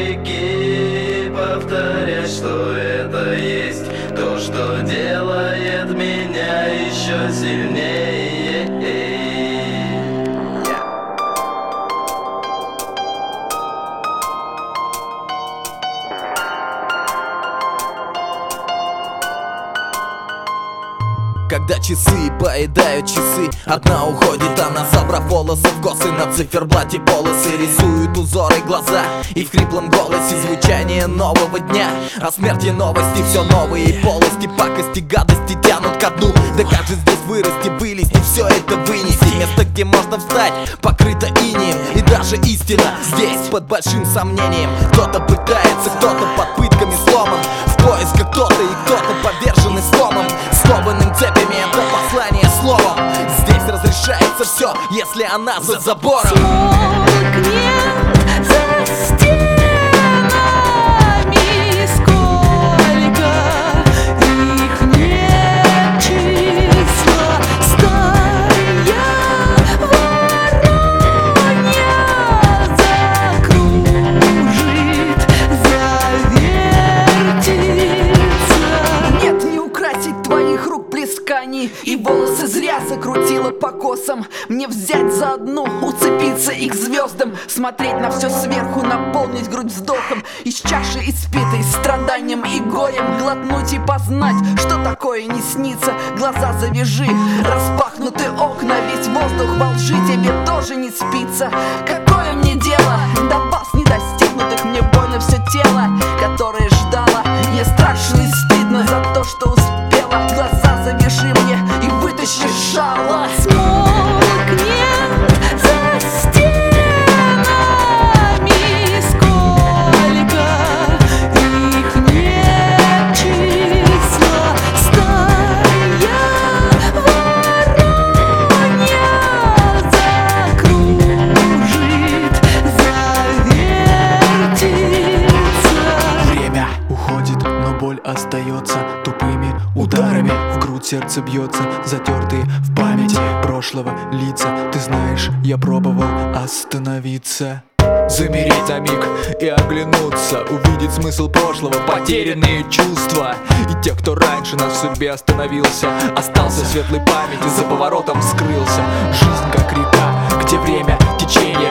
веки повторять, что это есть то, что делает меня еще сильнее. Когда часы поедают часы, одна уходит, она, собрав волосы в косы, на циферблате полосы рисуют узоры глаза, и в хриплом голосе звучание нового дня. О смерти новости, все новые полости, пакости, гадости тянут ко дну. Да как же здесь вырасти, вылезти, все это вынести? Место, где можно встать, покрыто инеем, и даже истина здесь под большим сомнением. Кто-то пытается, кто-то под пытками сломан, в поисках кто-то, и кто-то поверженный сломом, скованным цепями. Это послание словом. Здесь разрешается все, если она за забором. Смолкнет за стенами, сколько их нет числа. Стая воронья закружит, завертится. Нет, не украсить твоих рук плесканий, и волосы зря закрутила по косам. Мне взять за одну, уцепиться их звездам, смотреть на все сверху, наполнить грудь вздохом, из чаши испитой страданием и горем, глотнуть и познать, что такое не снится. Глаза завяжи, распахнуты окна, весь воздух во лжи, тебе тоже не спится. Какое мне дело до вас недостигнутых? Мне больно все тело, которое ждало. Мне страшно и стыдно за то, что успела. Глаза завяжи мне и вытащи жало. Смолкнет за стенами, сколько их нет числа. Стая воронья закружит, завертится. Время уходит, но боль остается тупыми ударами. В грудь сердце бьется, затертые в памяти прошлого лица. Ты знаешь, я пробовал остановиться, замереть на миг и оглянуться, увидеть смысл прошлого, потерянные чувства. И те, кто раньше нас в судьбе остановился, остался в светлой памяти, за поворотом скрылся. Жизнь как река, где время течение